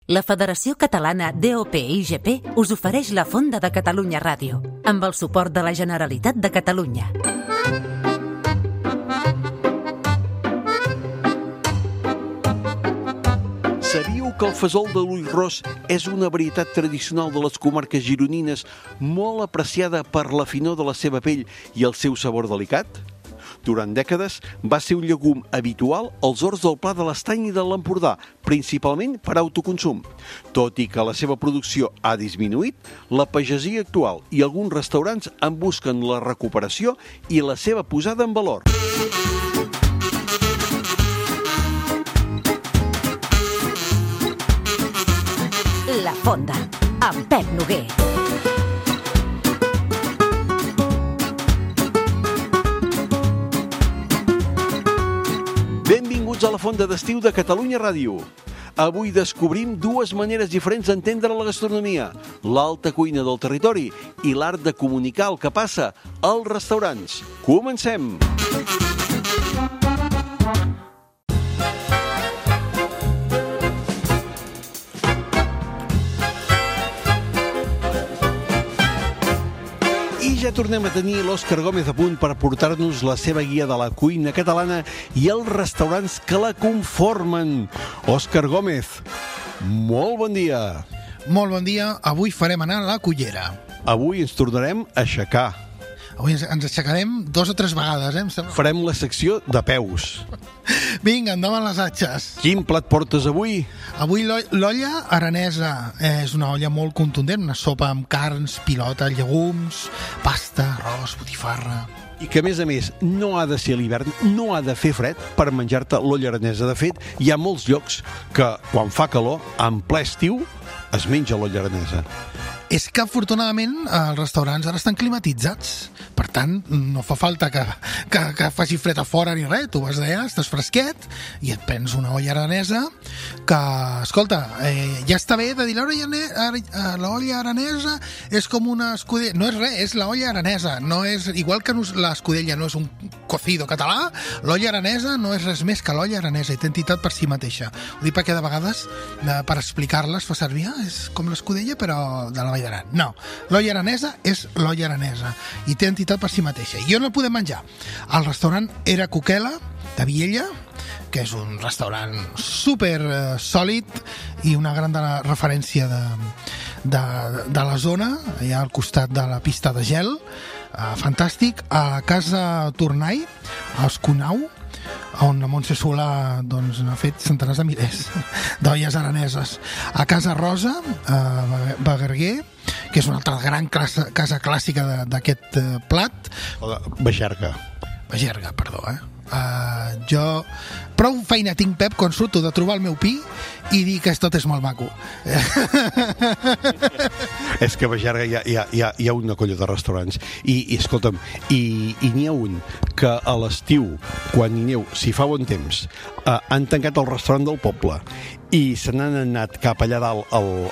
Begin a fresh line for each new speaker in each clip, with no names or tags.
La Federació Catalana DOP-IGP us ofereix la Fonda de Catalunya Ràdio, amb el suport de la Generalitat de Catalunya.
Sabíeu que el fesol de l'ull ros és una varietat tradicional de les comarques gironines molt apreciada per la finor de la seva pell i el seu sabor delicat? Durant dècades va ser un llegum habitual als horts del Pla de l'Estany i de l'Empordà, principalment per autoconsum. Tot i que la seva producció ha disminuït, la pagesia actual i alguns restaurants en busquen la recuperació i la seva posada en valor.
La Fonda, amb Pep Noguer.
Benvinguts a la Fonda d'Estiu de Catalunya Ràdio. Avui descobrim dues maneres diferents d'entendre la gastronomia, l'alta cuina del territori i l'art de comunicar el que passa als restaurants. Comencem! Ja tornem a tenir l'Òscar Gómez a punt per portar-nos la seva guia de la cuina catalana i els restaurants que la conformen. Òscar Gómez, molt bon dia.
Molt bon dia. Avui farem anar a la cullera.
Avui ens tornarem a aixecar.
Avui ens aixecarem 2 o 3 vegades, em sembla.
Farem la secció de peus.
Vinga, endavant les atxes.
Quin plat portes avui?
Avui l'olla aranesa és una olla molt contundent, una sopa amb carns, pilota, llegums, pasta, arròs, botifarra.
I que, a més, no ha de ser l'hivern, no ha de fer fred per menjar-te l'olla aranesa. De fet, hi ha molts llocs que, quan fa calor, en ple estiu, es menja l'olla aranesa.
És que, afortunadament, els restaurants ara estan climatitzats. Per tant, no fa falta que faci fred a fora ni res. Tu vas d'allà, estàs fresquet i et prens una olla aranesa que, escolta, ja està bé de dir l'olla aranesa és com una escudella. No és res, és l'olla aranesa. No és, igual que l'escudella no és un cocido català, l'olla aranesa no és res més que l'olla aranesa i té entitat per si mateixa. Ho dic perquè de vegades, per explicar-la, es fa servir, és com l'escudella però de la Vall d'Aran. No, l'olla aranesa és l'olla aranesa i té entitat per si mateixa. I on el podem menjar? Al restaurant Era Coquela, de Viella, que és un restaurant super sòlid i una gran referència de la zona, allà al costat de la pista de gel, fantàstic. A Casa Tornai, a Esconau, on la Montse Solà n'ha fet centenars de milers d'olles araneses. A Casa Rosa, a Bagerguer, que és una altra gran casa clàssica d'aquest plat.
Bagerga,
perdó, jo prou feina tinc, Pep, quan surto de trobar el meu pi i dir que tot és molt maco.
És que a Bagerga hi ha una colla de restaurants i escolta'm, i n'hi ha un que a l'estiu, quan hi neu, si fa bon temps, han tancat el restaurant del poble i se n'han anat cap allà dalt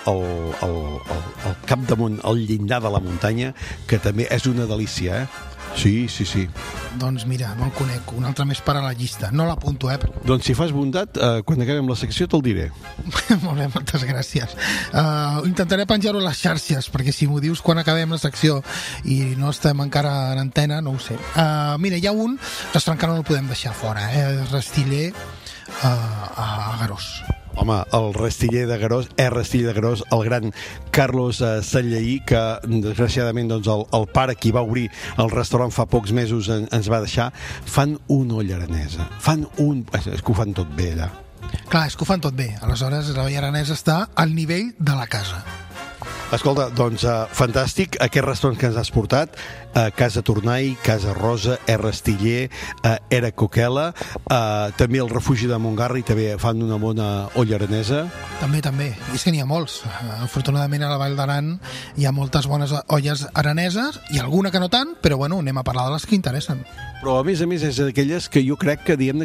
al capdamunt, al llindar de la muntanya, que també és una delícia, Sí.
Doncs mira, no el conec, un altre més per a la llista. No l'apunto,
Doncs si fas bondat, quan acabem la secció te'l diré.
Molt bé, moltes gràcies. Intentaré penjar-ho a les xarxes, perquè si m'ho dius quan acabem la secció i no estem encara en antena, no ho sé. Mira, hi ha un restaurant que no el podem deixar fora, Restiller a Garós.
Home, el Restiller de Garós, el gran Carlos Sanllaí, que desgraciadament el pare qui va obrir el restaurant fa pocs mesos ens va deixar. Fan una olla aranesa, és que ho fan tot bé allà.
Clar, és que ho fan tot bé, aleshores l'olla aranesa està al nivell de la casa.
Escolta, doncs fantàstic aquest restaurant que ens has portat, Casa Tornai, Casa Rosa, Restiller, Era Coquela, també el Refugi de Montgarri també fan una bona olla aranesa.
També, i és que n'hi ha molts. Afortunadament a la Vall d'Aran hi ha moltes bones olles araneses i alguna que no tant, però bueno, anem a parlar de les que interessen.
Però a més és d'aquelles que jo crec que diguem-ne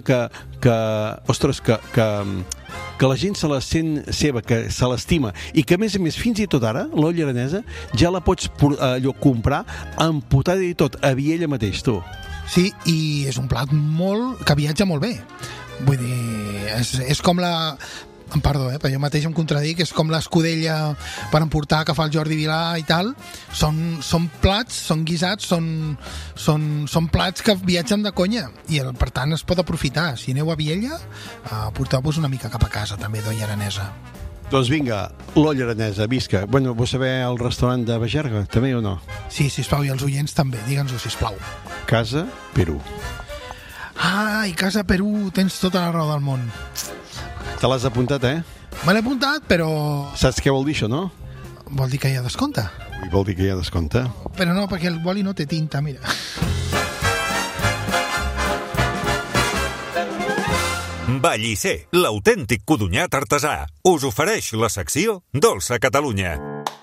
que la gent se la sent seva, que se l'estima i que a més fins i tot ara l'olla aranesa ja la pots comprar empotada i tot a Viella mateix, tu.
Sí, i és un plat que viatja molt bé. Vull dir, és com la Perdó, però jo mateix em contradic, és com l'escudella per emportar que fa el Jordi Vilà i tal. Són plats, són guisats, són plats que viatgen de conya i per tant es pot aprofitar. Si aneu a Viella, porteu-vos una mica cap a casa també d'olla aranesa.
Doncs vinga, l'olla aranesa, visca. Bueno, vols saber el restaurant de Bagerga, també o no?
Sí, sisplau, i els oients també, digue'ns-ho, sisplau.
Casa Perú.
Ai, Casa Perú, tens tota la raó del món.
Te l'has apuntat, eh?
Me l'he apuntat, però...
Saps què vol dir això, no?
Vol dir que hi ha descompte.
Vol dir que hi ha descompte.
Però no, perquè el boli no té tinta, mira.
Ballisser, l'autèntic codonyat artesà, us ofereix la secció Dolça Catalunya.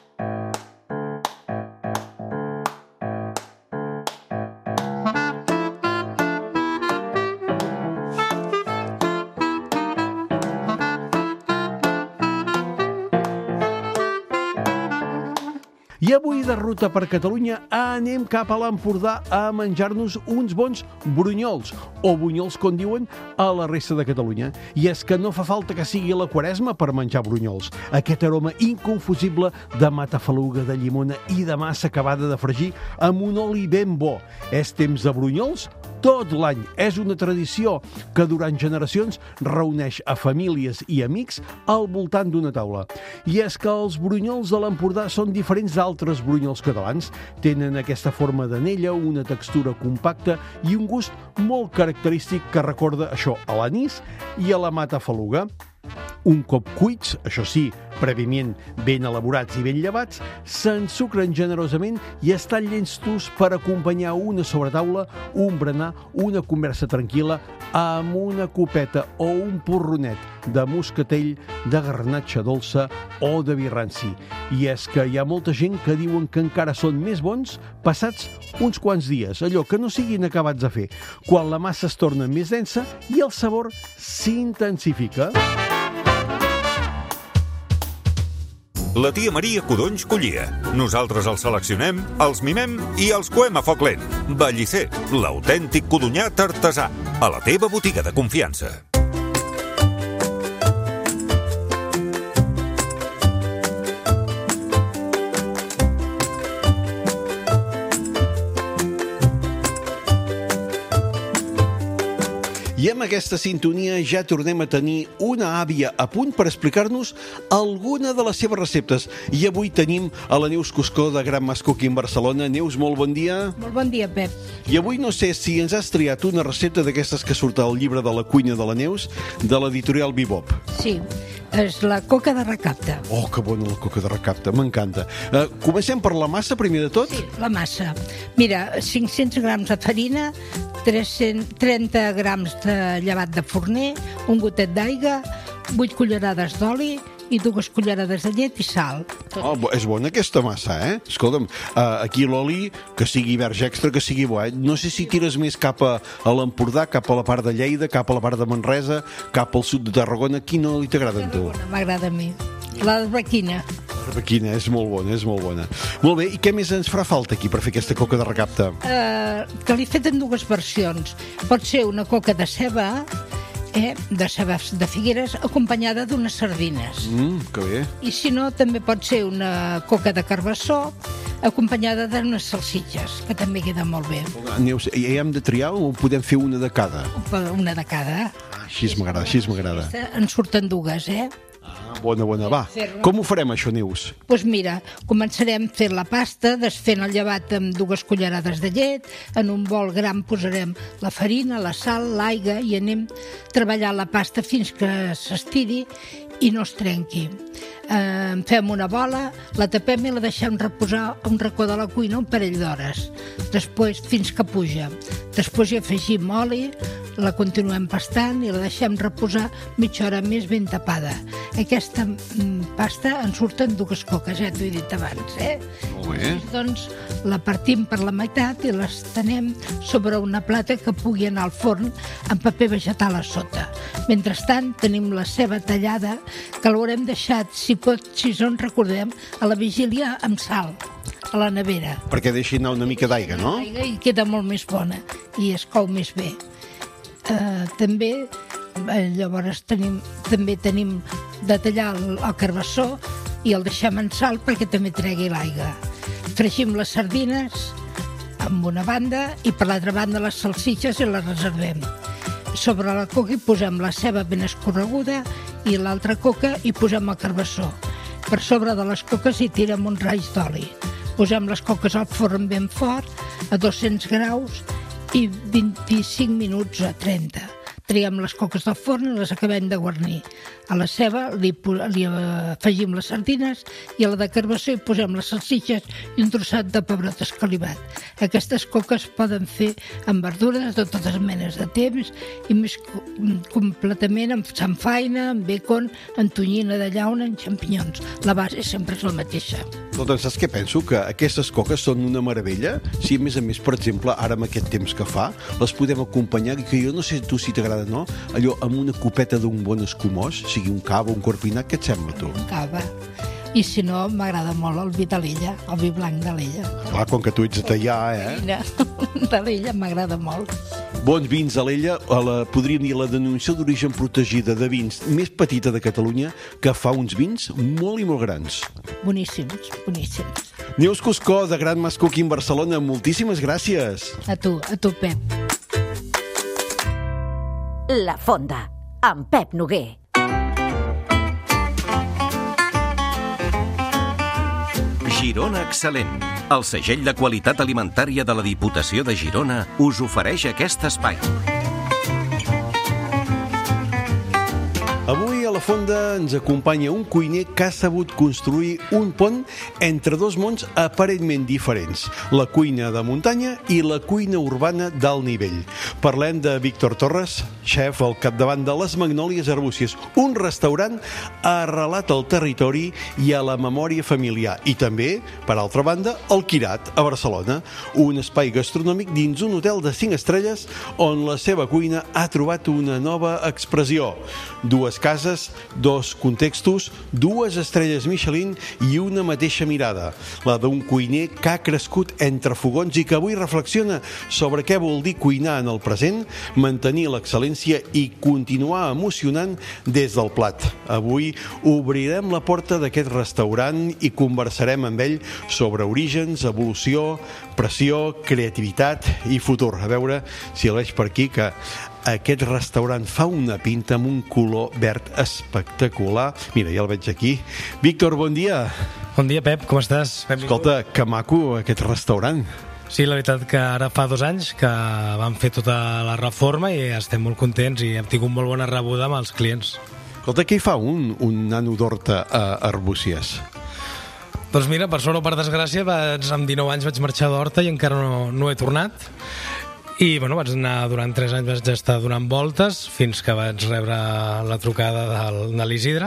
I avui de ruta per Catalunya anem cap a l'Empordà a menjar-nos uns bons brunyols, o bunyols, com diuen, a la resta de Catalunya. I és que no fa falta que sigui la Quaresma per menjar brunyols. Aquest aroma inconfusible de matafaluga, de llimona i de massa acabada de fregir amb un oli ben bo. És temps de brunyols tot l'any. És una tradició que durant generacions reuneix a famílies i amics al voltant d'una taula. I és que els brunyols de l'Empordà són diferents d'altres brunyols catalans. Tenen aquesta forma d'anella, una textura compacta i un gust molt característic que recorda això a l'anís i a la matafaluga. Un cop cuits, això sí, prèviament ben elaborats i ben llevats, s'ensucren generosament i estan llestos per acompanyar una sobretaula, un berenar, una conversa tranquil·la amb una copeta o un porronet de moscatell, de garnatxa dolça o de vi ranci. I és que hi ha molta gent que diuen que encara són més bons passats uns quants dies, allò que no siguin acabats de fer, quan la massa es torna més densa i el sabor s'intensifica.
La tia Maria Codonys collia. Nosaltres els seleccionem, els mimem i els coem a foc lent. Ballisser, l'autèntic codonyat artesà. A la teva botiga de confiança.
I amb aquesta sintonia ja tornem a tenir una àvia a punt per explicar-nos alguna de les seves receptes. I avui tenim a la Neus Cuscó de Gran Mas Cooking Barcelona. Neus, molt bon dia.
Molt bon dia, Pep.
I avui no sé si ens has triat una recepta d'aquestes que surt al llibre de la cuina de la Neus, de l'editorial Bebop.
Sí, és la coca de recapte.
Oh, que bona la coca de recapte, m'encanta. Comencem per la massa, primer de tot?
Sí, la massa. Mira, 500 grams de farina, 30 grams de llevat de forner, un gotet d'aigua, 8 cullerades d'oli i 2 cullerades de llet i sal.
Oh, és bona aquesta massa, eh? Escolta'm, aquí l'oli, que sigui verge extra, que sigui bo, eh? No sé si tires més cap a l'Empordà, cap a la part de Lleida, cap a la part de Manresa, cap al sud de Tarragona. Quina oli t'agrada a tu?
M'agrada a mi. L'arbequina.
L'arbequina, és molt bona, és molt bona. Molt bé, i què més ens farà falta aquí per fer aquesta coca de recapte?
Que l'he fet en 2 versions. Pot ser una coca de ceba, de cebes de Figueres, acompanyada d'unes sardines.
Que bé.
I si no, també pot ser una coca de carbassó acompanyada d'unes salsitxes, que també queda molt bé.
Neus, hi hem de triar o podem fer una de cada?
Una de cada.
Així m'agrada, així m'agrada.
En surten 2,
Bona, va. Com ho farem, això, Neus?
Doncs mira, començarem fent la pasta, desfent el llevat amb 2 cullerades de llet. En un bol gran posarem la farina, la sal, l'aigua i anem treballant la pasta fins que s'estiri i no es trenqui. Fem una bola, la tapem i la deixem reposar a un racó de la cuina un parell d'hores, després fins que puja. Després hi afegim oli, la continuem pastant i la deixem reposar mitja hora més ben tapada. Aquesta pasta en surten 2 coques, t'ho he dit abans.
Molt bé.
Doncs la partim per la meitat i l'estenem sobre una plata que pugui anar al forn amb paper vegetal a sota. Mentrestant tenim la ceba tallada, que l'haurem deixat, si en recordem, a la vigília amb sal, a la nevera.
Perquè deixi anar una mica d'aigua, no?
I queda molt més bona i es cou més bé. Llavors també tenim de tallar el carbassó i el deixem en sal perquè també tregui l'aigua. Fregim les sardines amb una banda i per l'altra banda les salsitxes i les reservem. Sobre la coca hi posem la ceba ben escorreguda i l'altra coca hi posem el carbassó. Per sobre de les coques hi tirem uns raigs d'oli. Posem les coques al forn ben fort, a 200 graus, i 25 minuts a 30. Triem les coques del forn i les acabem de guarnir. A la ceba li afegim les sardines i a la de carbassó hi posem les salsitxes i un trosset de pebrot escalivat. Aquestes coques poden fer amb verdures de totes menes de temps i més completament amb samfaina, amb bacon, amb tonyina de llauna, amb xampinyons. La base sempre és la mateixa.
Doncs saps què penso? Que aquestes coques són una meravella. Si a més, per exemple, ara amb aquest temps que fa, les podem acompanyar, que jo no sé tu si t'agrada, no? Allò amb una copeta d'un bon escumós, sigui un cava, un corpinat, què et sembla, tu?
Un cava. I si no, m'agrada molt el vi d'Alella, el vi blanc d'Alella.
Clar, com que tu ets de tallar,
D'Alella m'agrada molt.
Bons vins d'Alella, podríem dir la denominació d'origen protegida de vins més petita de Catalunya, que fa uns vins molt i molt grans.
Boníssims, boníssims.
Neus Cuscó, de Gran Mas Cooking Barcelona, moltíssimes gràcies.
A tu, Pep.
La Fonda, amb Pep Noguer.
Girona Excel·lent. El segell de qualitat alimentària de la Diputació de Girona us ofereix aquest espai.
Avui a la Fonda ens acompanya un cuiner que ha sabut construir un pont entre dos mons aparentment diferents, la cuina de muntanya i la cuina urbana d'alt nivell. Parlem de Víctor Torres, xef al capdavant de les Magnòlies Arbúcies, un restaurant arrelat al territori i a la memòria familiar, i també, per altra banda, el Quirat, a Barcelona, un espai gastronòmic dins un hotel de 5 estrelles on la seva cuina ha trobat una nova expressió. Dues cases, dos contextos, dues estrelles Michelin i una mateixa mirada, la d'un cuiner que ha crescut entre fogons i que avui reflexiona sobre què vol dir cuinar en el present, mantenir l'excel·lència i continuar emocionant des del plat. Avui obrirem la porta d'aquest restaurant i conversarem amb ell sobre orígens, evolució, pressió, creativitat i futur. A veure si el veig per aquí, que aquest restaurant fa una pinta amb un color verd espectacular. Mira, ja el veig aquí. Víctor, bon dia.
Bon dia, Pep, com estàs?
Escolta, que maco aquest restaurant.
Sí, la veritat que ara fa 2 anys que vam fer tota la reforma i estem molt contents i hem tingut molt bona rebuda amb els clients.
Escolta, què hi fa un nano d'horta a Arbúcies?
Doncs mira, per sort o per desgràcia, amb 19 anys vaig marxar d'horta i encara no he tornat. I bueno, vaig anar durant 3 anys, vaig estar donant voltes fins que vaig rebre la trucada de l'Isidre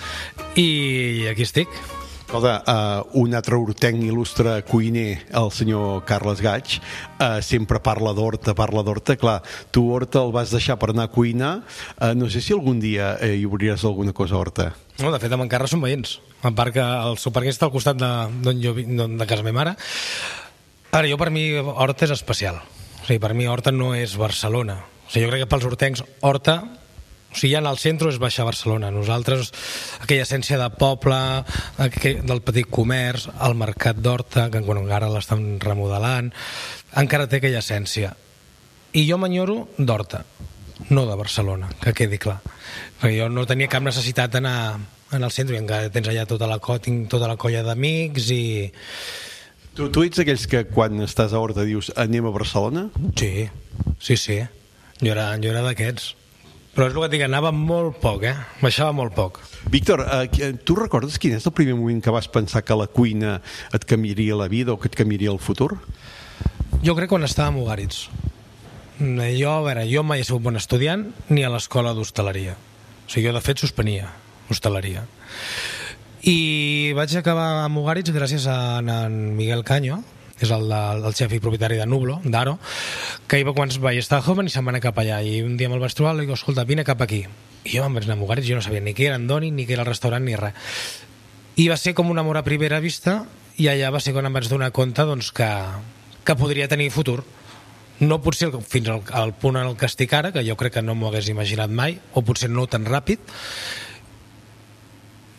i aquí estic.
Escolta, un altre hortenc il·lustre cuiner, el senyor Carles Gaig, sempre parla d'horta. Clar, tu horta el vas deixar per anar a cuinar. No sé si algun dia hi obriràs alguna cosa a horta.
No, de fet, amb encara som veïns. A part que el supermercat està al costat de casa meva mare. Ara, per mi, horta és especial. O sigui, per mi Horta no és Barcelona. O sigui, jo crec que pels hortencs Horta, o sigui, ja en el centre és baixar Barcelona. Nosaltres, aquella essència de poble, del petit comerç, el mercat d'Horta, que ara l'estan remodelant, encara té aquella essència. I jo m'enyoro d'Horta, no de Barcelona, que quedi clar. Perquè jo no tenia cap necessitat d'anar al centre, i encara tens allà tota la colla d'amics i...
Tu ets d'aquells que quan estàs a Horta dius anem a Barcelona?
Sí. Jo era d'aquests. Però és el que et dic, anava molt poc, baixava molt poc.
Víctor, tu recordes quin és el primer moment que vas pensar que la cuina et canviaria la vida o que et canviaria el futur?
Jo crec quan estava a Mugaritz. Jo mai he sigut bon estudiant ni a l'escola d'hostaleria. O sigui, jo de fet suspenia hostaleria. I vaig acabar a Mugaritz gràcies a en Miguel Caño, que és el xef i propietari de Nublo, d'Aro, que quan vaig estar joven i se'n va anar cap allà, i un dia me'l vaig trobar i dic, escolta, vine cap aquí. I jo me'n vaig anar a Mugaritz, jo no sabia ni què era Andoni, ni què era el restaurant, ni res. I va ser com un amor a primera vista, i allà va ser quan em vaig donar compte que podria tenir futur. No potser fins al punt en el que estic ara, que jo crec que no m'ho hagués imaginat mai, o potser no tan ràpid,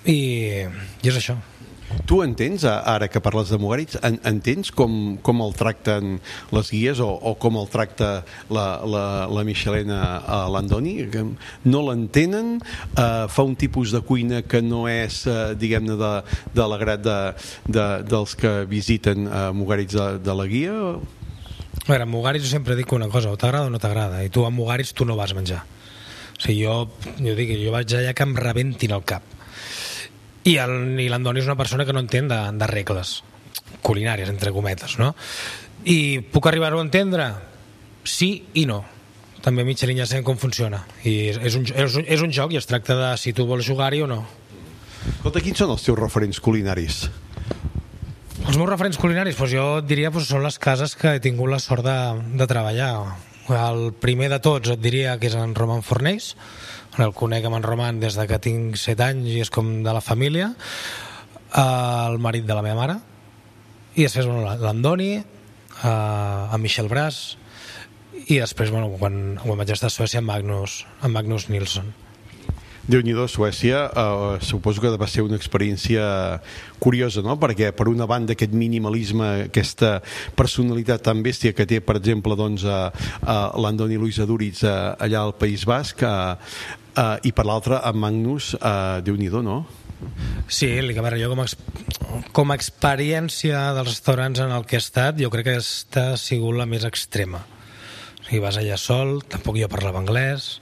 i és això.
Tu entens, ara que parles de Mugaritz, entens com el tracten les guies o com el tracta la Michelena a l'Andoni? No l'entenen? Fa un tipus de cuina que no és, diguem-ne, de l'agrat dels que visiten Mugaritz de la guia?
A veure, amb Mugaritz jo sempre dic una cosa, o t'agrada o no t'agrada, i tu amb Mugaritz tu no vas menjar. O sigui, jo vaig allà que em rebentin el cap. I l'Andoni és una persona que no entén de regles culinàries, entre cometes, no? I puc arribar-ho a entendre? Sí i no. També Michelin ja sabem com funciona. I és un joc i es tracta de si tu vols jugar-hi o no.
Escolta, quins són els teus referents culinaris?
Els meus referents culinaris, doncs jo et diria són les cases que he tingut la sort de treballar. El primer de tots et diria que és en Roman Fornells. El conec amb en Roman des de que tinc 7 anys i és com de la família, el marit de la meva mare, i després l'Andoni, en Michel Bras, i després quan vaig estar a Suècia amb Magnus Nilsson.
Déu-n'hi-do, Suècia, suposo que va ser una experiència curiosa, no? Perquè per una banda aquest minimalisme, aquesta personalitat tan bèstia que té, per exemple, doncs, l'Andoni Luis Aduriz allà al País Basc, i per l'altra amb Magnus, Déu-n'hi-do, no?
Sí, a veure, jo com a experiència dels restaurants en el que he estat, jo crec que aquesta ha sigut la més extrema. O sigui, vas allà sol, tampoc jo parlava anglès,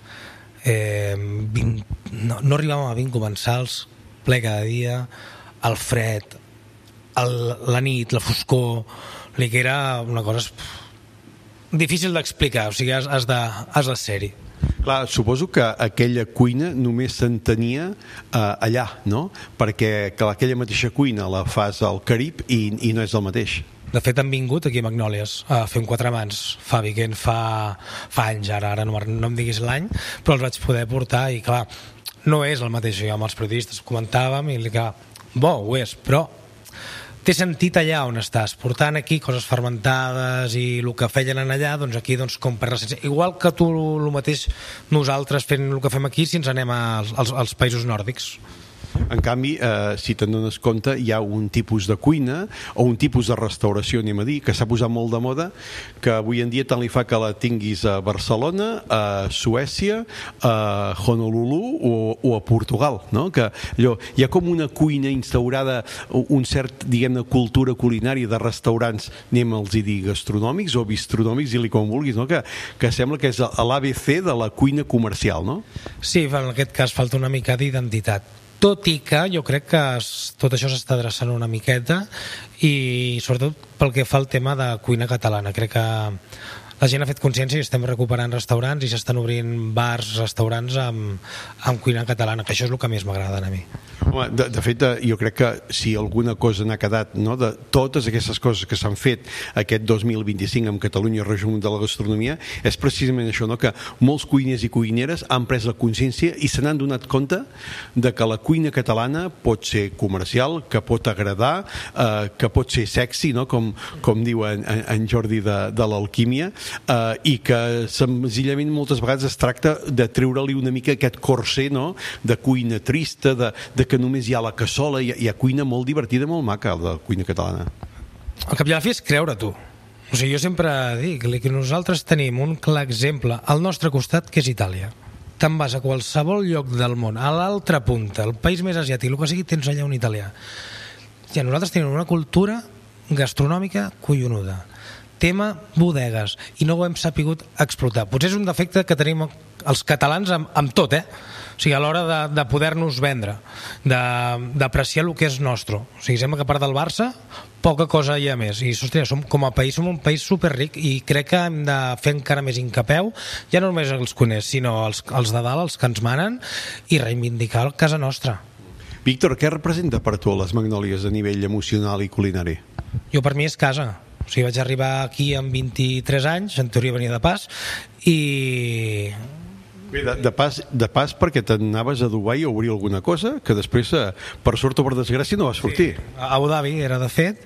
no arribàvem a 20 comensals, ple cada dia, el fred, la nit, la foscor, que era una cosa difícil d'explicar, o sigui, has de ser-hi.
Clar, suposo que aquella cuina només s'entenia allà, no? Perquè aquella mateixa cuina la fas al Carib i no és el mateix.
De fet, han vingut aquí a Magnòlies a fer un quatre mans, Fabi, que fa anys ara no em diguis l'any, però els vaig poder portar i clar, no és el mateix. Jo amb els periodistes comentàvem i clar, ho és, però té sentit allà on estàs, portant aquí coses fermentades i el que feien allà, doncs aquí com per l'essència. Igual que tu el mateix nosaltres fent el que fem aquí si ens anem als països nòrdics.
En canvi, si te'n dones compte, hi ha un tipus de cuina o un tipus de restauració, anem a dir, que s'ha posat molt de moda, que avui en dia tant li fa que la tinguis a Barcelona, a Suècia, a Honolulu o a Portugal, no? Que allò, hi ha com una cuina instaurada, un cert, diguem-ne, cultura culinària de restaurants, anem-los a dir gastronòmics o bistronòmics, i com vulguis, no? Que sembla que és l'ABC de la cuina comercial, no?
Sí, en aquest cas falta una mica d'identitat. Tot i que jo crec que tot això s'està adreçant una miqueta i sobretot pel que fa al tema de cuina catalana. Crec que la gent ha fet consciència i estem recuperant restaurants i s'estan obrint bars, restaurants amb cuina catalana, que això és el que més m'agrada a mi.
Home, de fet, jo crec que si alguna cosa n'ha quedat, no, de totes aquestes coses que s'han fet aquest 2025 amb Catalunya Regió de la Gastronomia, és precisament això, no, que molts cuiners i cuineres han pres la consciència i se n'han donat compte de que la cuina catalana pot ser comercial, que pot agradar, que pot ser sexy, no, com diu en Jordi de l'Alquímia, i que senzillament moltes vegades es tracta de treure-li una mica aquest corsé, no, de cuina trista, de que només hi ha la cassola, hi ha cuina molt divertida, molt maca, la cuina catalana.
Al cap i a la fi és creure-t'ho. O sigui, jo sempre dic que nosaltres tenim un clar exemple al nostre costat, que és Itàlia. Te'n vas a qualsevol lloc del món, a l'altra punta, el país més asiàtic, el que sigui, tens allà un italià. I nosaltres tenim una cultura gastronòmica collonuda. Tema bodegues, i no ho hem sapigut explotar. Potser és un defecte que tenim els catalans amb tot, O sigui, a l'hora de poder-nos vendre, d'apreciar el que és nostre. O sigui, sembla que a part del Barça, poca cosa hi ha més. I, ostres, com a país som un país superric i crec que hem de fer encara més incapeu, ja no només els coneix, sinó els de dalt, els que ens manen, i reivindicar casa nostra.
Víctor, què representa per tu les Magnòlies a nivell emocional i culinari?
Jo, per mi, és casa. O sigui, vaig arribar aquí amb 23 anys, en teoria venia de pas, i...
Bé, de pas perquè t'anaves a Dubai a obrir alguna cosa que després, per sort o per desgràcia, no vas sortir.
Sí, a Abu Dhabi era de fet,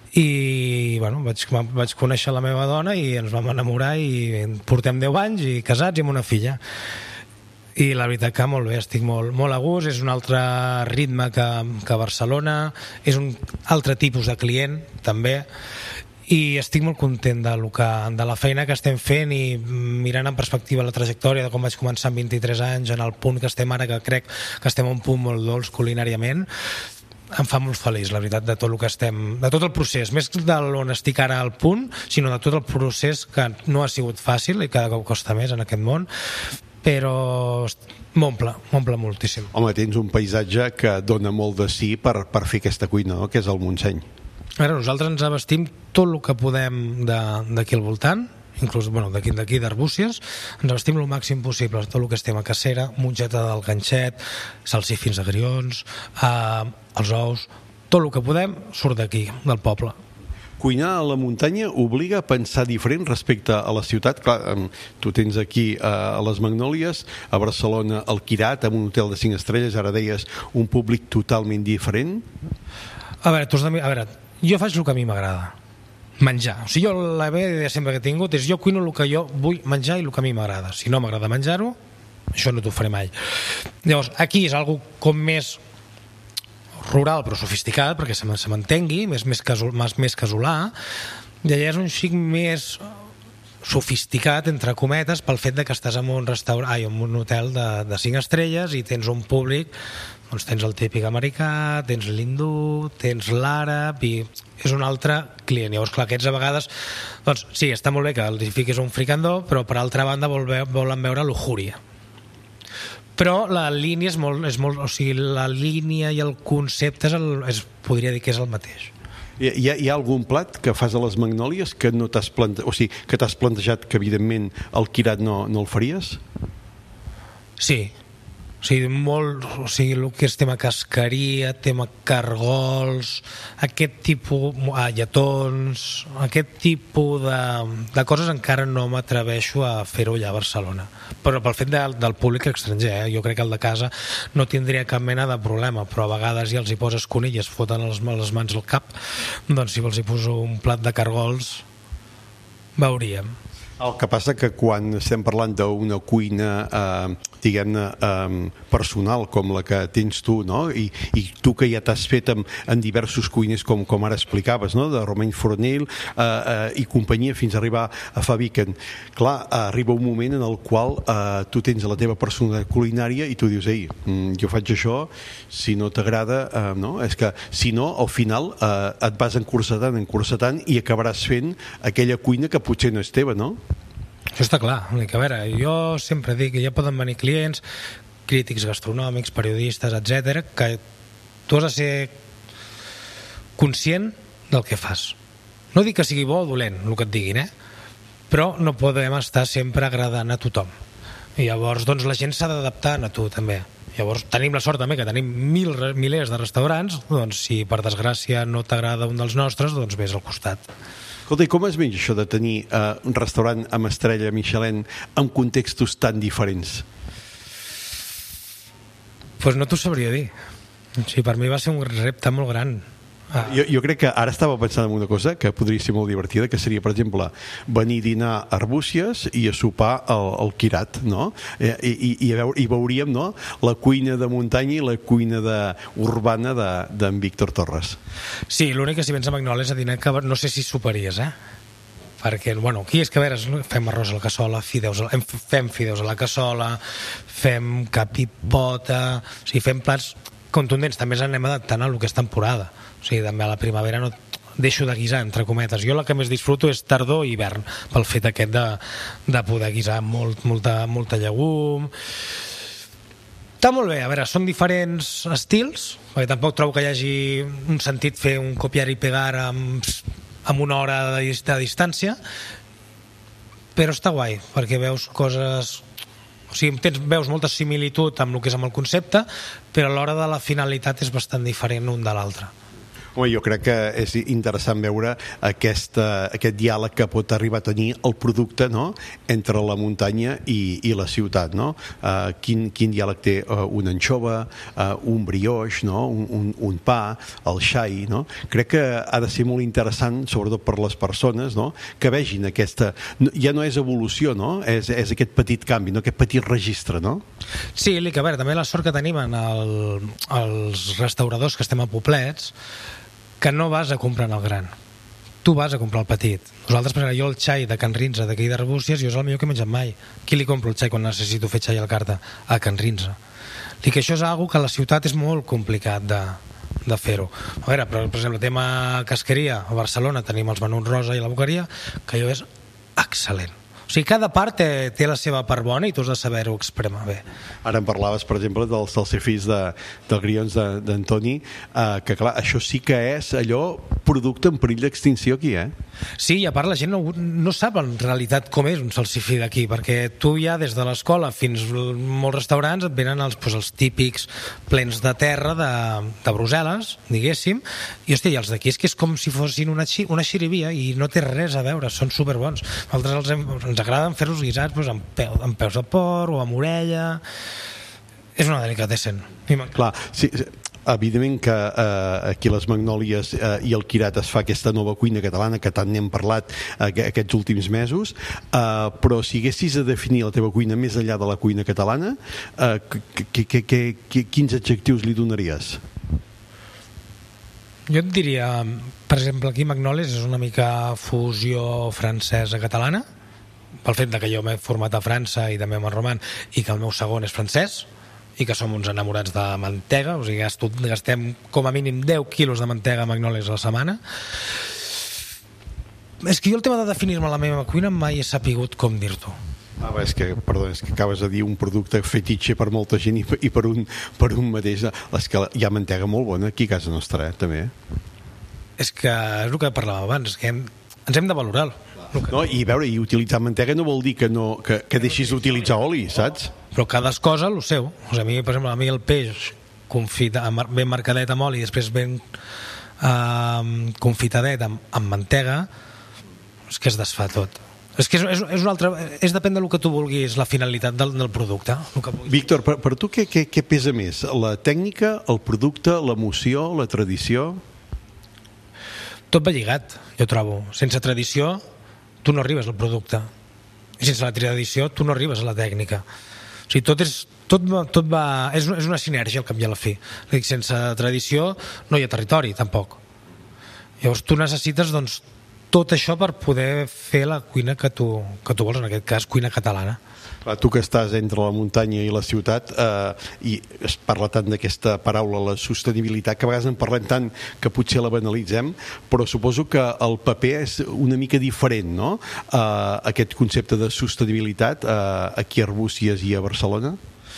i bueno, vaig conèixer la meva dona i ens vam enamorar i portem 10 anys i casats i amb una filla. i la veritat que molt bé, estic molt a gust, és un altre ritme que Barcelona, és un altre tipus de client també, i estic molt content de la feina que estem fent, i mirant en perspectiva la trajectòria de com vaig començar amb 23 anys en el punt que estem ara, que crec que estem a un punt molt dolç culinàriament, em fa molt feliç, la veritat, de tot el que estem, de tot el procés, més d'on estic ara al punt, sinó de tot el procés, que no ha sigut fàcil i cada cop costa més en aquest món, però m'omple moltíssim.
Home, tens un paisatge que dona molt de sí per fer aquesta cuina, no? Que és el Montseny.
Ara, nosaltres ens abastim tot el que podem d'aquí al voltant, inclús d'aquí d'Arbúcies, ens abastim el màxim possible, tot el que estem a Cacera, mongeta del ganxet, salsifins agrions, els ous, tot el que podem surt d'aquí, del poble.
Cuinar a la muntanya obliga a pensar diferent respecte a la ciutat. Clar, tu tens aquí a les Magnòlies, a Barcelona el Quirat, amb un hotel de 5 estrelles, ara deies un públic totalment diferent.
A veure, jo faig el que a mi m'agrada, menjar. O sigui, jo la meva idea sempre que he tingut és jo cuino el que jo vull menjar i el que a mi m'agrada. Si no m'agrada menjar-ho, això no t'ho faré mai. Llavors, aquí és algo com més rural però sofisticat, perquè se m'entengui, més casolà, i allà és un xic més sofisticat, entre cometes, pel fet de que estàs en un restaurant, en un hotel de 5 estrelles i tens un públic, doncs tens el típic americà, tens l'hindú, tens l'àrab, i és un altre client. Llavors, clar, aquests a vegades, doncs sí, està molt bé que el fiquis un fricandó, però per altra banda volen veure luxúria. Però la línia és molt, o sigui, la línia i el concepte podria dir que és el mateix.
Hi ha algun plat que fas a les Magnòlies que no t'has plantejat, o sigui, que t'has plantejat que evidentment el Quirat no el faries?
Sí. O sigui, el que és tema casqueria, tema cargols, aquest tipus, lletons, aquest tipus de coses encara no m'atreveixo a fer-ho allà a Barcelona. Però pel fet del públic estranger, jo crec que el de casa no tindria cap mena de problema, però a vegades ja els hi poses conill i es foten les mans al cap, doncs si els hi poso un plat de cargols, veuríem.
El que passa que quan estem parlant d'una cuina diguem-ne personal com la que tens tu, no? I tu que ja t'has fet en diversos cuiners com ara explicaves, no? De Romain Fournil i companyia fins a arribar a Fabiken, clar, arriba un moment en el qual tu tens la teva personalitat culinària i tu dius, ei, jo faig això, si no t'agrada, no? És que si no, al final et vas encursetant i acabaràs fent aquella cuina que potser no és teva, no?
Això està clar. A veure, jo sempre dic que ja poden venir clients, crítics gastronòmics, periodistes, etc, que tu has de ser conscient del que fas. No dic que sigui bo o dolent el que et diguin, però no podem estar sempre agradant a tothom. I llavors, doncs, la gent s'ha d'adaptar a tu, també. Llavors, tenim la sort també que tenim milers de restaurants, doncs, si per desgràcia no t'agrada un dels nostres, doncs vés al costat.
Escolta, i com es menja això de tenir un restaurant amb estrella Michelin en contextos tan diferents?
Doncs no t'ho sabria dir. Sí, per mi va ser un repte molt gran.
Jo crec que ara estava pensant en una cosa que podria ser molt divertida, que seria, per exemple, venir a dinar a Arbúcies i a sopar al Quirat, no? I veuríem, no?, la cuina de muntanya i la cuina urbana d'en Víctor Torres.
Sí, l'únic que si vens a Magnòlies a dinar, que no sé si soparies, perquè, bueno, aquí és que, a veure, fem arròs a la cassola, fem fideus a la cassola, fem cap i pota, o sigui, fem plats contundents, també ens anem adaptant a el que és temporada. O sigui, també a la primavera no deixo de guisar, entre cometes. Jo la que més disfruto és tardor i hivern, pel fet aquest de poder guisar molta llegum. Està molt bé, a veure, són diferents estils, perquè tampoc trobo que hi hagi un sentit fer un copiar i pegar amb una hora de distància, però està guai, perquè veus coses... O sigui, veus molta similitud amb el que és amb el concepte, però a l'hora de la finalitat és bastant diferent un de l'altre.
Home, jo crec que és interessant veure aquest diàleg que pot arribar a tenir el producte, no?, entre la muntanya i la ciutat, no? Quin diàleg té una anxova, un brioix, no?, un pa, el xai, no? Crec que ha de ser molt interessant, sobretot per les persones, no?, que vegin aquesta... Ja no és evolució, no?, és aquest petit canvi, no?, aquest petit registre, no?
Sí, Lic, a veure, també la sort que tenim en els restauradors que estem a poblets, que no vas a comprar en el gran, tu vas a comprar el petit. Nosaltres, per exemple, jo el xai de Can Rinsa d'aquí d'Arbúcies, jo és el millor que he menjat mai. Qui li compro el xai quan necessito fer xai a la carta? A Can Rinsa. I que això és una que a la ciutat és molt complicat de fer-ho. A veure, per exemple, tema casqueria, a Barcelona tenim els Menuts Rosa i la Boqueria, que allò és excel·lent. O sigui, cada part té la seva part bona i tu has de saber-ho expremar bé.
Ara em parlaves, per exemple, dels salsifis dels grions d'Antoni, que clar, això sí que és allò producte en perill d'extinció aquí,
Sí, i a part la gent no sap en realitat com és un salsifí d'aquí, perquè tu ja des de l'escola fins a molts restaurants et venen els típics plens de terra de Brussel·les, diguéssim, i hòstia, i els d'aquí és que és com si fossin una xirivia i no té res a veure, són superbons. Nosaltres ens agraden fer-los guisats amb peus de porc o amb orella. És una delicatessen.
Clar, sí, evidentment que aquí a les Magnòlies i el Quirat es fa aquesta nova cuina catalana que tant n'hem parlat aquests últims mesos, però si haguessis de definir la teva cuina més enllà de la cuina catalana, quins adjectius li donaries?
Jo et diria, per exemple, aquí Magnòlies és una mica fusió francesa-catalana, pel fet que jo m'he format a França i també amb el roman, i que el meu segon és francès, i que som uns enamorats de mantega, o sigui, gastem com a mínim 10 quilos de mantega a Magnòlies a la setmana. És que jo el tema de definir-me la meva cuina mai he sapigut com dir-t'ho.
És que acabes de dir un producte fetitxe per molta gent i per un mateix. És que hi ha mantega molt bona aquí a casa nostra, també.
És que és el que parlàvem abans, és que ens hem de valorar.
No, i utilitzar mantega no vol dir que deixis d'utilitzar oli, saps?
Però cada cosa el seu. O sigui, per exemple, a mi el peix ben marcadet amb oli i després ben confitadet amb mantega, és que es desfà tot. És que és un altre... depèn del que tu vulguis, la finalitat del producte.
Víctor, per tu què pesa més? La tècnica, el producte, l'emoció, la tradició?
Tot va lligat, jo trobo. Sense tradició tu no arribes al producte, i sense la tradició tu no arribes a la tècnica. O sigui, tot va... és una sinergia al cap i a la fi. Sense tradició no hi ha territori, tampoc. Llavors tu necessites, doncs, tot això per poder fer la cuina que tu vols, en aquest cas cuina catalana.
Tu que estàs entre la muntanya i la ciutat, i es parla tant d'aquesta paraula, la sostenibilitat, que a vegades en parlem tant que potser la banalitzem, però suposo que el paper és una mica diferent, no?, aquest concepte de sostenibilitat aquí a Arbúcies i a Barcelona.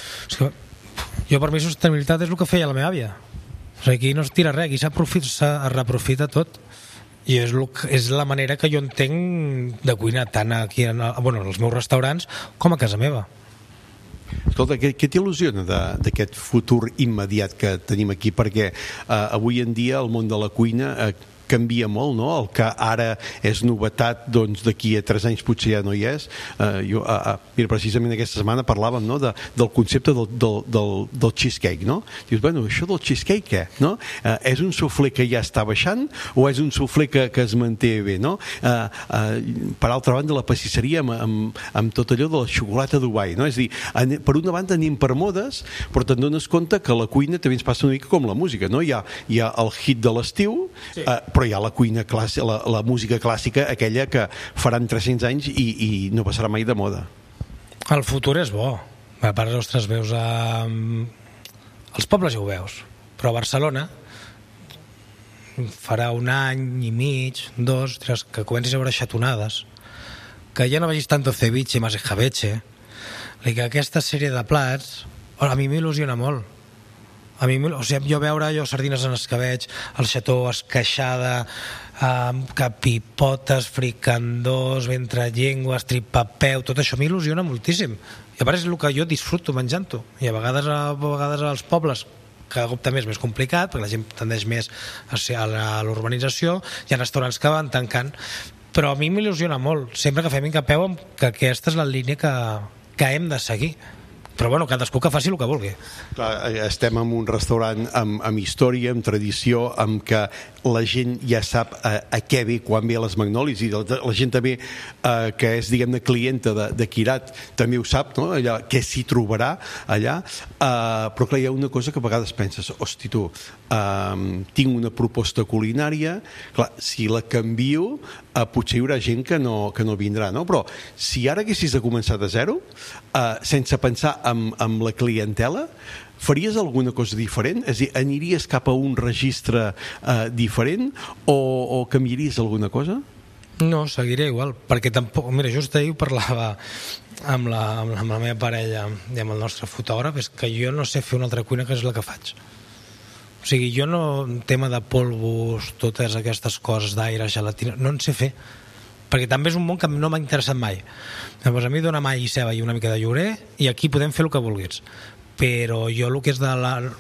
Jo, per mi, sostenibilitat és el que feia la meva àvia. O sigui, aquí no es tira res, aquí es reprofita tot. I és la manera que jo entenc de cuinar tant aquí als meus restaurants com a casa meva.
Escolta, què t'il·lusiona d'aquest futur immediat que tenim aquí? Perquè avui en dia el món de la cuina canvia molt, no? El que ara és novetat, doncs d'aquí a 3 anys potser ja no hi és. Mira, precisament aquesta setmana parlàvem, no?, del concepte del cheesecake, no? Dius, bueno, això del cheesecake què? No? És un soufflé que ja està baixant o és un soufflé que es manté bé, no? Per altra banda, la pastisseria amb tot allò de la xocolata Dubai, no? És a dir, per una banda anem per modes, però te'n dones compte que la cuina també ens passa una mica com la música, no? Hi ha el hit de l'estiu, sí, però hi ha la cuina clàssica, la música clàssica, aquella que faran 300 anys i no passarà mai de moda.
El futur és bo. A part, ostres, veus els pobles ja ho veus, però a Barcelona farà 1 any i mig, 2, que comencis a veure xatonades, que ja no vegis tanto ceviche, más escabeche, que aquesta sèrie de plats a mi m'il·lusiona molt. O sigui, jo veure sardines en escabeig, el xató, esqueixada, capipotes, fricandós, ventrellengües, tripapeu, tot això m'il·lusiona moltíssim. I a part és el que jo disfruto menjant-ho. I a vegades als pobles cada cop també és més complicat perquè la gent tendeix més a l'urbanització, hi ha restaurants que van tancant, però a mi m'il·lusiona molt sempre que fem incapeu que aquesta és la línia que hem de seguir. Però bueno, cadascú que faci el que vulgui.
Clar, estem en un restaurant amb història, amb tradició, amb que la gent ja sap a què ve quan ve a les Magnòlies, i la gent també que és, diguem-ne, clienta de Quirat també ho sap, no? Allà, què s'hi trobarà allà, però clar, hi ha una cosa que a vegades penses, hosti tu, tinc una proposta culinària, clar, si la canvio potser hi haurà gent que no vindrà, no? Però si ara haguessis de començar de zero, sense pensar en la clientela, faries alguna cosa diferent? És a dir, aniries cap a un registre diferent o canviaries alguna cosa?
No, seguiré igual, perquè tampoc... Mira, just ahir parlava amb la meva parella i amb el nostre fotògraf, és que jo no sé fer una altra cuina que és la que faig. O sigui, jo no... tema de polvos, totes aquestes coses d'aire, gelatina, no en sé fer, perquè també és un món que no m'ha interessat mai. Llavors a mi dona mà i ceba i una mica de llorer i aquí podem fer el que vulguis, però jo el que és de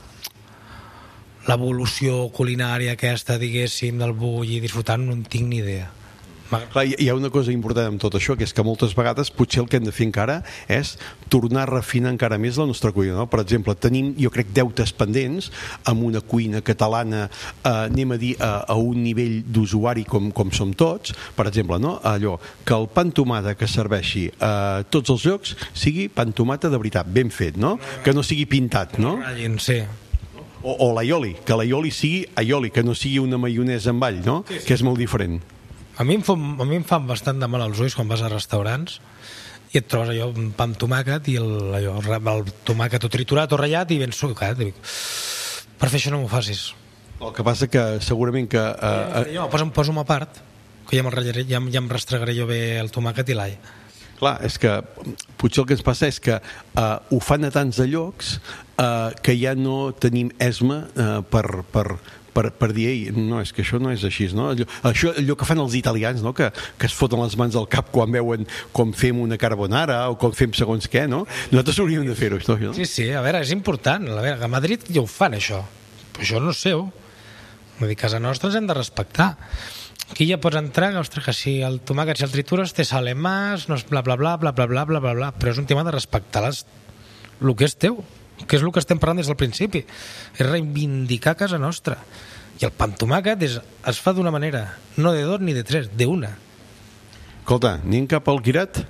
l'evolució culinària aquesta, diguéssim, del bull i disfrutant, no en tinc ni idea.
Clar, hi ha una cosa important amb tot això, que és que moltes vegades potser el que hem de fer encara és tornar a refinar encara més la nostra cuina, no? Per exemple, tenim, jo crec, deutes pendents amb una cuina catalana, anem a dir, a un nivell d'usuari com som tots, per exemple, no? Allò, que el pa amb tomata que serveixi a tots els llocs sigui pa amb tomata de veritat, ben fet, no? Que no sigui pintat, no?
Sí.
O l'aioli, que l'aioli sigui aioli, que no sigui una maionesa amb all, no? Sí. Que és molt diferent.
A mi em fan bastant de mal als ulls quan vas a restaurants i et trobes allò, un pa amb tomàquet i el tomàquet o triturat o ratllat i ben sucat. Per fer això no m'ho facis.
El que passa que segurament que...
Posa-m'ho a part, que ja em rastregaré jo bé el tomàquet i l'all.
Clar, és que potser el que ens passa és que ho fan a tants de llocs que ja no tenim esma per dir, ei, no, és que això no és així, no? Allò que fan els italians, no? Que es foten les mans al cap quan veuen com fem una carbonara o com fem segons què, no? Nosaltres hauríem de fer-ho, no?
Sí, a veure, és important. A veure, a Madrid ja ho fan, això. Però això no és seu. Vull dir, a casa nostra ens hem de respectar. Aquí ja pots entrar, ostres, que si el tomàquet, si el tritures, te sale más, no és bla, bla, bla, bla, bla, bla, bla, bla, bla. Però és un tema de respectar el que és teu, que és el que estem parlant des del principi. És reivindicar casa nostra. I el pa amb tomàquet es fa d'una manera, no de dos ni de tres, d'una.
Escolta, anem cap al Quirat?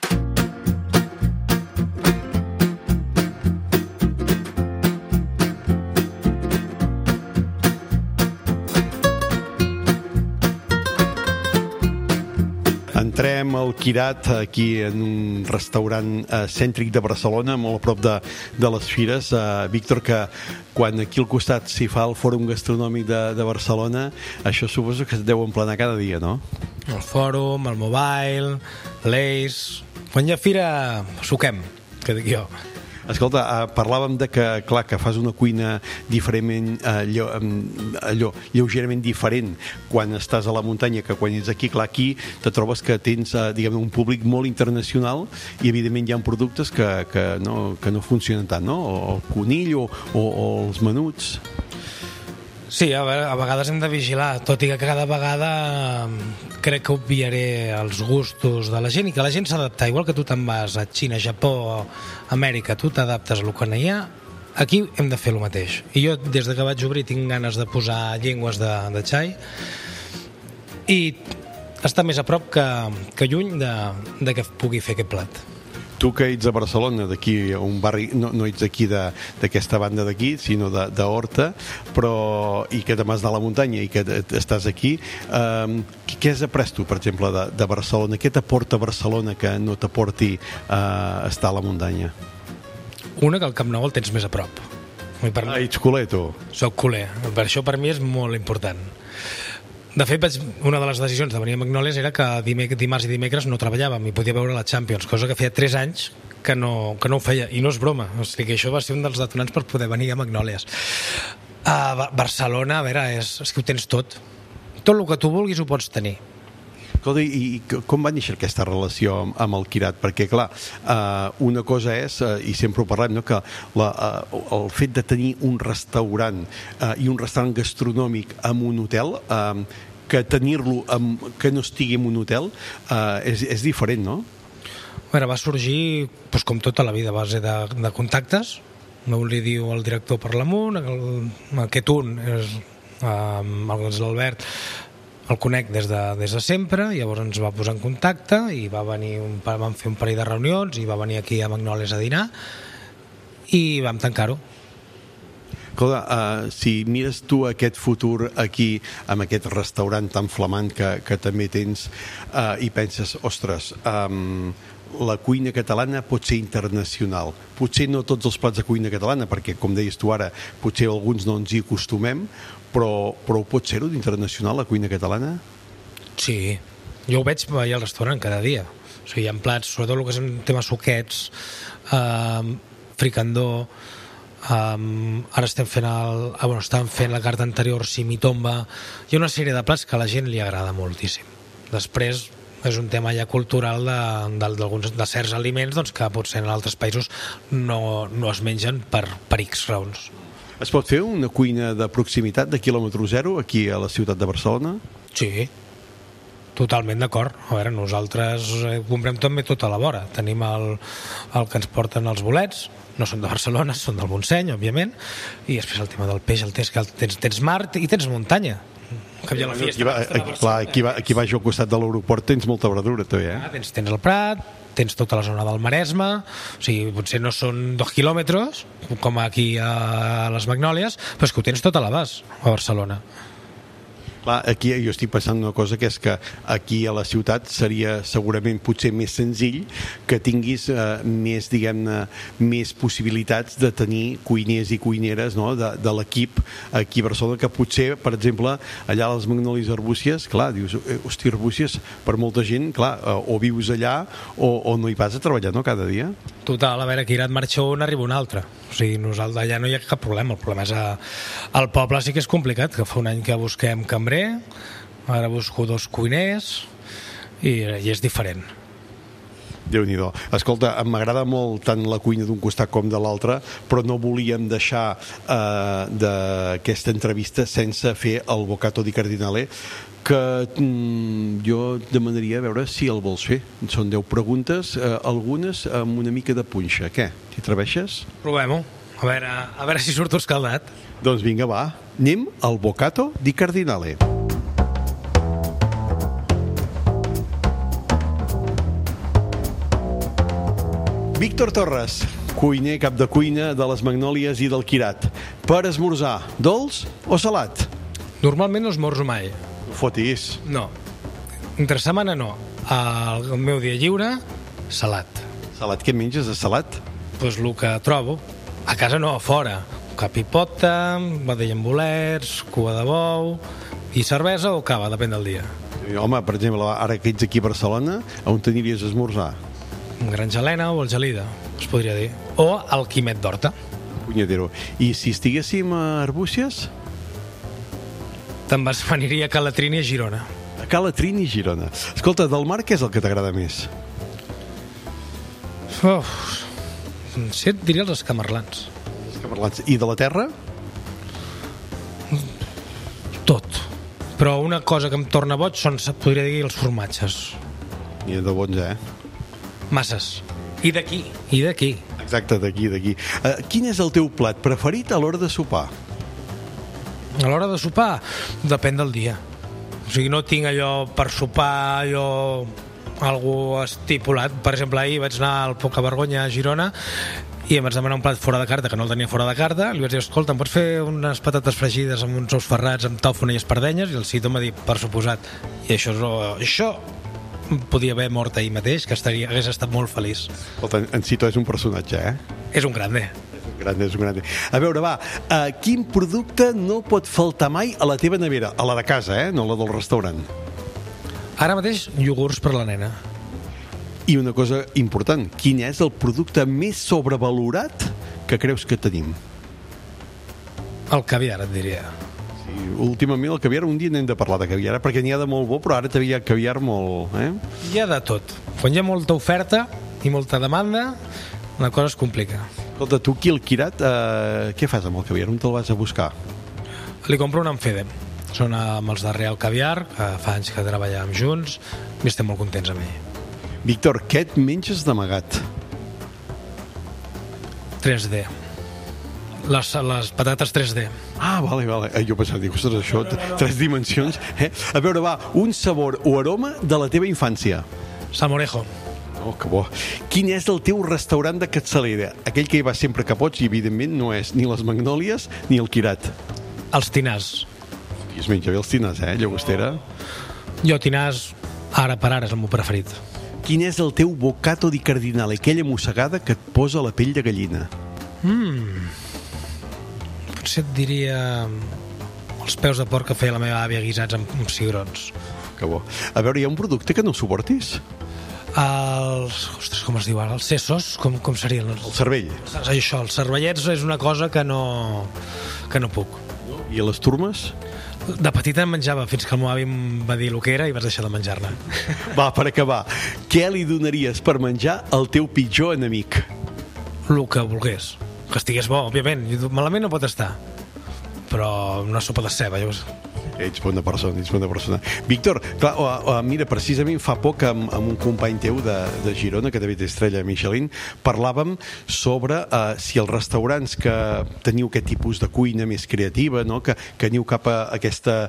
Entrem al Quirat, aquí en un restaurant cèntric de Barcelona, molt a prop de les fires. Víctor, que quan aquí al costat s'hi fa el Fòrum Gastronòmic de Barcelona, això suposo que es deu emplenar cada dia, no?
El Fòrum, el Mobile, l'Ace... Quan hi ha fira, suquem, que dic jo.
Escolta, parlàvem de que, clar, que fas una cuina diferentment, allò lleugerament diferent quan estàs a la muntanya que quan ets aquí. Clar, aquí te trobes que tens, diguem, un públic molt internacional i, evidentment, hi ha productes que no funcionen tant, no? O el conill o els menuts.
Sí, a vegades hem de vigilar, tot i que cada vegada crec que obviaré els gustos de la gent i que la gent s'adapta, igual que tu te'n vas a Xina, Japó, Amèrica, tu t'adaptes a lo que no hi ha, aquí hem de fer el mateix. I jo, des de que vaig obrir, tinc ganes de posar llengües de xai i estar més a prop que lluny de que pugui fer aquest plat.
Tu que ets a Barcelona, d'aquí un barri, no ets d'aquí d'aquesta banda d'aquí, sinó d'Horta, però i que te m'has de la muntanya i que estàs aquí, què has après tu, per exemple, de Barcelona? Què t'aporta Barcelona que no t'aporti estar a la muntanya?
Una, que el Camp Nou el tens més a prop.
Ets culer, tu?
Soc culer, per això per mi és molt important. De fet, una de les decisions de venir a Magnòlies era que dimarts i dimecres no treballàvem i podia veure la Champions, cosa que feia 3 anys que no ho feia, i no és broma, o sigui que això va ser un dels detonants per poder venir a Magnòlies. A Barcelona, a veure, és que ho tens tot el que tu vulguis ho pots tenir.
Escolta, i com va néixer aquesta relació amb el Quirat? Perquè, clar, una cosa és, i sempre ho parlem, no, que el fet de tenir un restaurant i un restaurant gastronòmic en un hotel, que tenir-lo que no estigui en un hotel, és diferent, no?
Bueno, va sorgir, doncs, com tota la vida, a base de contactes. No li diu el director per l'amunt, aquest un és l'Albert, el conec des de sempre, llavors ens va posar en contacte i vam fer un parell de reunions i va venir aquí a Magnòlies a dinar i vam tancar-ho.
Escolta, si mires tu aquest futur aquí, amb aquest restaurant tan flamant que també tens, i penses, ostres, la cuina catalana pot ser internacional. Potser no tots els plats de cuina catalana, perquè, com deies tu ara, potser alguns no ens hi acostumem, però pot ser-ho d'internacional, la cuina catalana?
Sí, jo ho veig allà al restaurant cada dia. O sigui, hi ha plats, sobretot el que és un tema suquets, fricandó, ara estàvem fent la carta anterior, simitomba. Hi ha una sèrie de plats que a la gent li agrada moltíssim. Després és un tema ja cultural de certs aliments, doncs, que potser en altres països no es mengen per X raons.
Es pot fer una cuina de proximitat de quilòmetre zero aquí a la ciutat de Barcelona?
Sí, totalment d'acord. A veure, nosaltres comprem també tot a la vora. Tenim el que ens porten els bolets, no són de Barcelona, són del Montseny, òbviament, i després el tema del peix, tens mar i tens muntanya.
Aquí baix al costat de l'aeroport tens molta verdura també,
tens el Prat, tens tota la zona del Maresme, o sigui, potser no són 2 quilòmetres com aquí a les Magnòlies, però és que ho tens tot a l'abast a Barcelona.
Clar, aquí jo estic pensant una cosa, que és que aquí a la ciutat seria segurament potser més senzill que tinguis més, diguem-ne, més possibilitats de tenir cuiners i cuineres, no?, de l'equip aquí a Barcelona, que potser, per exemple, allà a les Magnòlies Arbúcies, clar, dius, hosti, Arbúcies, per molta gent, clar, o vius allà o no hi vas a treballar, no?, cada dia.
Total, a veure, aquí et marxa un, arriba un altre. O sigui, nosaltres allà no hi ha cap problema. El problema és al poble sí que és complicat, que fa un any que busquem cambrer, ara busco 2 cuiners i és diferent.
Déu-n'hi-do. Escolta, m'agrada molt tant la cuina d'un costat com de l'altre, però no volíem deixar d'aquesta entrevista sense fer el bocato di cardinale, que jo demanaria a veure si el vols fer. Són 10 preguntes, algunes amb una mica de punxa. Què? T'hi atreveixes?
Provem-ho. A veure si surto escaldat.
Doncs vinga, va. Anem al bocato di cardinale. Víctor Torres, cuiner, cap de cuina de les Magnòlies i del Quirat. Per esmorzar, dolç o salat?
Normalment no esmorzo mai.
Fotis.
No. Entre setmana no. El meu dia lliure, salat.
Salat, què menges de salat?
Doncs el que trobo. A casa no, a fora. Capipota, vedella amb bolets, cua de bou i cervesa o cava, depèn del dia.
Home, per exemple, ara que ets aquí a Barcelona, on t'aniries a esmorzar?
Gran Gelena o el Gelida, es podria dir. O el Quimet d'Horta.
Punyetero. I si estiguéssim a Arbúcies?
Te'n veniria a Calatrini a Girona.
A Calatrini, Girona. Escolta, del mar què és el que t'agrada més?
Sí, et diria els escamarlans.
I de la terra?
Tot. Però una cosa que em torna boig són, podria dir, els formatges.
I de bons,
Masses. I d'aquí.
Exacte, d'aquí. Quin és el teu plat preferit a l'hora de sopar?
A l'hora de sopar, depèn del dia. O sigui, no tinc allò per sopar, algú estipulat. Per exemple, ahir vaig anar al Pocavergonya a Girona i em vaig demanar un plat fora de carta, que no el tenia fora de carta. Li vaig dir, escolta, em pots fer unes patates fregides amb uns ous ferrats, amb tòfona i espardenyes? I el Cito m'ha dit, per suposat. I això podia haver mort ahir mateix, que hagués estat molt feliç.
Escolta, en Cito és un personatge,
És un grande.
És un grande. A veure, va, quin producte no pot faltar mai a la teva nevera? A la de casa, no la del restaurant.
Ara mateix, iogurts per la nena.
I una cosa important, quin és el producte més sobrevalorat que creus que tenim?
El caviar, et diria.
Sí, Últimament el caviar, un dia n'hem de parlar de caviar, perquè n'hi ha de molt bo, però ara també hi ha caviar molt...
Hi ha de tot. Quan hi ha molta oferta i molta demanda, la cosa es complica.
Escolta, tu aquí al Quirat, què fas amb el caviar? On te'l vas a buscar?
Li compro un Amfede. Són amb els de Real Caviar, que fa anys que treballàvem junts, i estem molt contents amb ell.
Víctor, què et menges d'amagat?
3D. Les patates 3D.
Ah, vale. Jo pensava, dic, ostres, això, 3 dimensions. A veure, va, un sabor o aroma de la teva infància.
Salmorejo.
Oh, que bo. Quin és el teu restaurant de capçalera? Aquell que hi va sempre que pots i, evidentment, no és ni les Magnòlies ni el Quirat.
Els Tinars.
I es menja bé els Tinars, Llagostera?
Jo, Tinars, ara per ara, és el meu preferit.
Quin és el teu boccato di cardinale, aquella mossegada que et posa la pell de gallina?
Potser et diria els peus de porc que feia la meva àvia guisats amb cigrons.
Que bo. A veure, hi ha un producte que no suportis?
Ostres, com es diu ara? Els cessos? Com serien?
El cervell.
Això, els cervellets és una cosa que no puc.
I a les turmes?
De petita em menjava fins que el meu avi em va dir el que era i vas deixar de menjar-ne.
Va, per acabar, què li donaries per menjar al teu pitjor enemic?
El que volgués. Que estigués bo, òbviament. Malament no pot estar. Però una sopa de ceba, llavors...
Ets bona persona. Víctor, clar, mira, precisament fa poc amb un company teu de Girona, que també té estrella Michelin, parlàvem sobre si els restaurants que teniu aquest tipus de cuina més creativa, no? que aneu cap a aquesta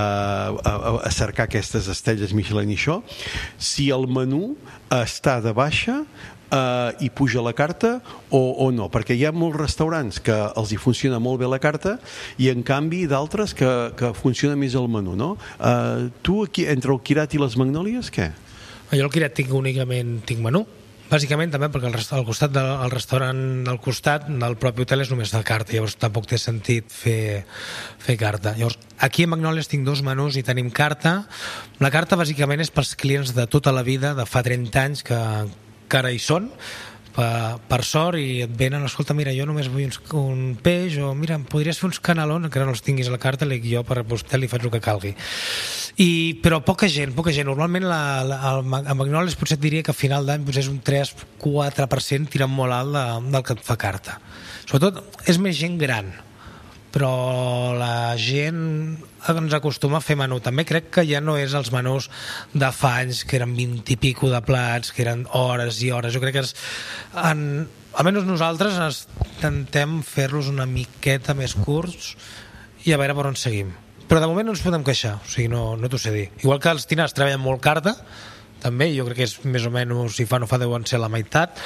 a cercar aquestes estrelles Michelin i això, si el menú està de baixa i puja la carta o no, perquè hi ha molts restaurants que els hi funciona molt bé la carta i en canvi d'altres que funciona més el menú, no? Tu aquí, entre el Quirat i les Magnòlies, què?
Jo al Quirat únicament tinc menú, bàsicament també perquè el restaurant del costat del propi hotel és només de carta, llavors tampoc té sentit fer carta. Llavors, aquí a Magnòlies tinc 2 menús i tenim carta. La carta bàsicament és pels clients de tota la vida, de fa 30 anys que ara hi són, per sort, i et venen, escolta, mira, jo només vull un peix, o mira, em podries fer uns canelons, encara no els tinguis a la carta, jo per vostè li faig el que calgui. Però poca gent. Normalment a Magnòlies potser et diria que a final d'any potser és un 3-4% tirant molt alt del que et fa carta. Sobretot és més gent gran, però la gent ens acostuma a fer menú. També crec que ja no és els menús de fa anys, que eren 20 i pico de plats, que eren hores i hores. Jo crec que almenys nosaltres intentem fer-los una miqueta més curts i a veure per on seguim. Però de moment no ens podem queixar, o sigui, no t'ho sé dir. Igual que els Tinars treballen molt carta, també, jo crec que és més o menys, si fa no fa, deuen ser la meitat,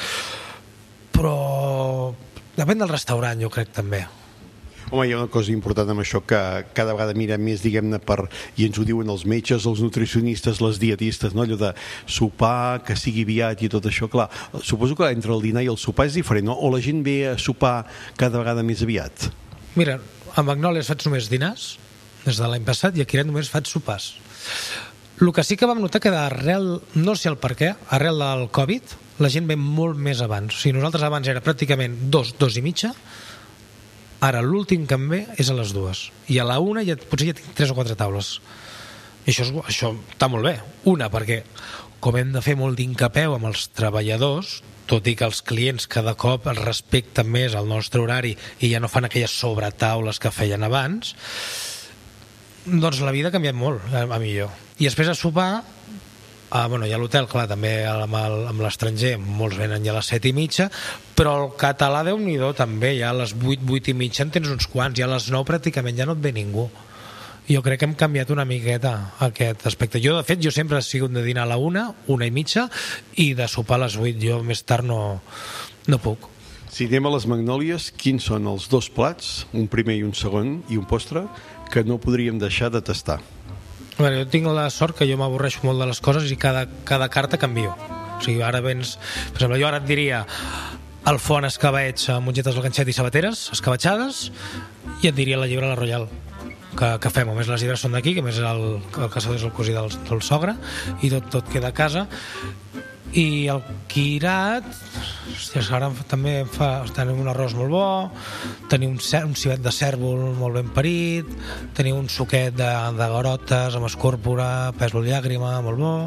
però depèn del restaurant, jo crec, també.
Home, hi ha una cosa important amb això que cada vegada mirem més, diguem-ne, i ens ho diuen els metges, els nutricionistes, les dietistes, no? Allò de sopar, que sigui aviat i tot això. Clar, suposo que entre el dinar i el sopar és diferent, no? O la gent ve a sopar cada vegada més aviat?
Mira, a Magnòlies faig només dinars, des de l'any passat, i a Quirat només faig sopars. El que sí que vam notar que arrel, no sé el per què, arrel del Covid, la gent ve molt més abans. O sigui, nosaltres abans era pràcticament 2:30, ara l'últim que em ve és a les 2, i a la 1 potser ja tinc 3 o 4 taules. I això està molt bé. Una, perquè com hem de fer molt d'incapeu amb els treballadors, tot i que els clients cada cop els respecten més al nostre horari i ja no fan aquelles sobretaules que feien abans, doncs la vida ha canviat molt a millor. I després a sopar, hi ha l'hotel, clar, també amb l'estranger, molts venen ja a les 7:30, però el català, Déu-n'hi-do, també, ja a les 8:30 en tens uns quants, ja a les 9 pràcticament ja no et ve ningú. Jo crec que hem canviat una miqueta aquest aspecte. Jo, de fet, sempre he sigut de dinar a la 1:30, i de sopar a les 8. Jo més tard no puc.
Si anem a les Magnòlies, quins són els 2 plats, un primer i un segon, i un postre, que no podríem deixar de tastar?
Jo tinc la sort que jo m'avorreixo molt de les coses i cada carta canvio. O sigui, ara vens... Per exemple, jo ara et diria el font escabeig amb mongetes al ganxet i sabateres, escabatxades, i et diria la llibre a la Royal, que fem. A més, les llibres són d'aquí, que a més el caçador és el cosí del sogre, i tot queda a casa. I el Quirat, Hòstia, ara també tenim un arròs molt bo, tenim un civet de cèrvol molt ben parit, tenim un suquet de garotes amb escòrpora, pèsol llàgrima, molt bo.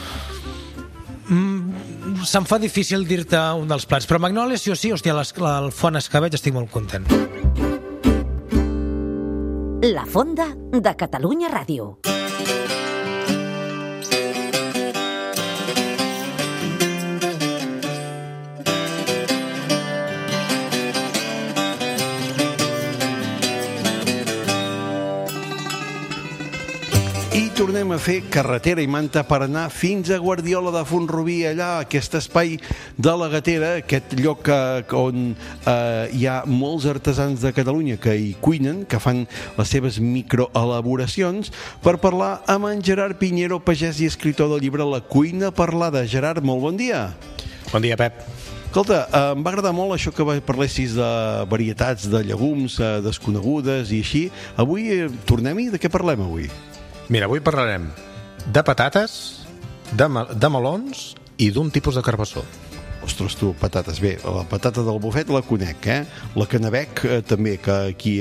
Se'm fa difícil dir-te un dels plats, però Magnolia sí o sí, hòstia, el font escabeig estic molt content.
La Fonda de Catalunya Ràdio.
Tornem a fer carretera i manta per anar fins a Guardiola de Font-rubí, allà, aquest espai de la Gatera, aquest lloc on hi ha molts artesans de Catalunya que hi cuinen, que fan les seves microelaboracions, per parlar amb en Gerard Piñero, pagès i escritor del llibre La cuina parlada. Gerard, molt bon dia.
Bon dia, Pep.
Escolta, em va agradar molt això que parlessis de varietats de llegums desconegudes i així. Avui tornem-hi? De què parlem avui?
Mira, avui parlarem de patates, de melons i d'un tipus de carbassó.
Ostres, tu, patates. Bé, la patata del bufet la conec, La canabec també, que aquí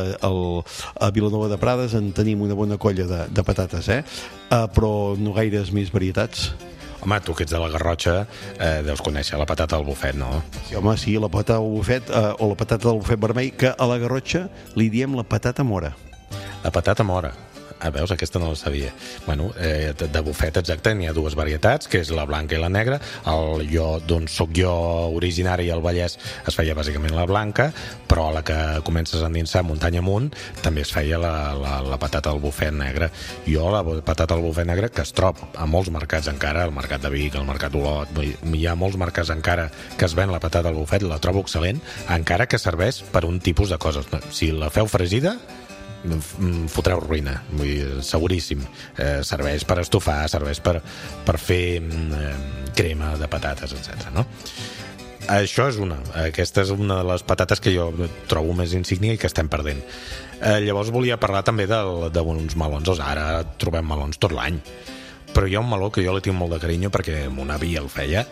a Vilanova de Prades en tenim una bona colla de patates, però no gaires més varietats.
Home, tu que ets de la Garrotxa deus conèixer la patata del bufet, no?
Sí, home, sí, la patata del bufet o la patata del bufet vermell, que a la Garrotxa li diem la patata mora.
La patata mora. Veus, aquesta no la sabia. Bueno, de bufet, exacte, n'hi ha dues varietats, que és la blanca i la negra. D'on soc jo originari al Vallès es feia bàsicament la blanca, però a la que comences a endinsar muntanya amunt també es feia la patata del bufet negre. Jo la patata del bufet negre, que es troba a molts mercats encara, al mercat de Vic, al mercat Olot, hi ha molts mercats encara que es ven la patata del bufet, la trobo excel·lent, encara que serveix per un tipus de coses. Si la feu fregida, fotreu ruïna, vull dir, seguríssim. Serveix per estofar, serveix per fer crema de patates, etc. No? Això és aquesta és una de les patates que jo trobo més insígnia i que estem perdent. Llavors volia parlar també d'uns melons. Ara trobem melons tot l'any, però hi ha un meló que jo li tinc molt de carinyo perquè mon avi el feia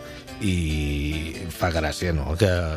i fa gràcia, no?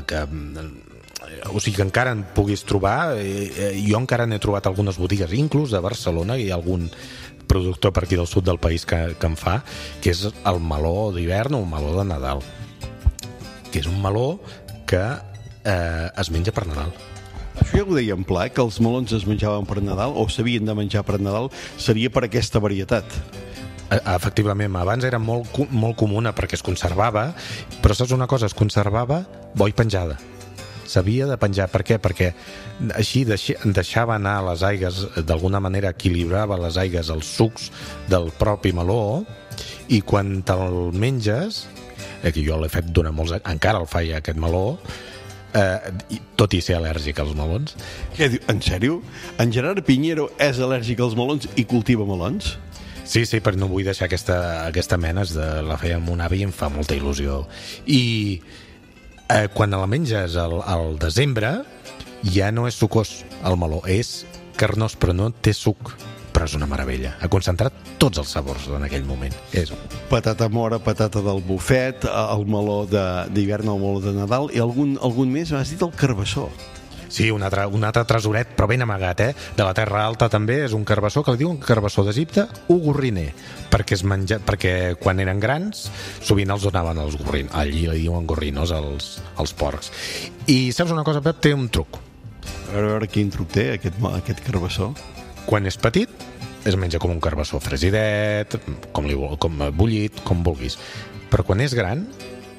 O sigui que encara en puguis trobar. Jo encara n'he trobat algunes botigues, inclús a Barcelona, hi ha algun productor per aquí del sud del país que en fa, que és el meló d'hivern o el meló de Nadal, que és un meló que es menja per Nadal.
Això ja ho deia en Pla, que els melons es menjaven per Nadal o s'havien de menjar per Nadal, seria per aquesta varietat.
Efectivament, abans era molt comuna perquè es conservava, però saps una cosa? Es conservava bo i penjada. S'havia de penjar. Per què? Perquè així deixava anar les aigues, d'alguna manera equilibrava les aigues, els sucs del propi meló, i quan te'l menges, que jo l'he fet durant molts anys, encara el faig aquest meló, tot i ser al·lèrgic als melons.
Què diu? En sèrio? En Gerard Piñero és al·lèrgic als melons i cultiva melons?
Sí, però no vull deixar aquesta mena, la feia amb un avi i em fa molta il·lusió. I quan la menges al desembre ja no és sucós el meló, és carnós però no té suc, però és una meravella, ha concentrat tots els sabors en aquell moment.
Patata mora, patata del bufet, el meló d'hivern, el meló de Nadal i algun més, m'has dit el carbassó.
Sí, un altre tresoret, però ben amagat, de la Terra Alta també, és un carbassó que li diuen carbassó d'Egipte ugorriner, perquè quan eren grans sovint els donaven els gorrins, allí li diuen gorrinos als porcs. I saps una cosa, Pep? Té un truc.
A veure quin truc té aquest carbassó.
Quan és petit es menja com un carbassó fresidet, com bullit, com vulguis, però quan és gran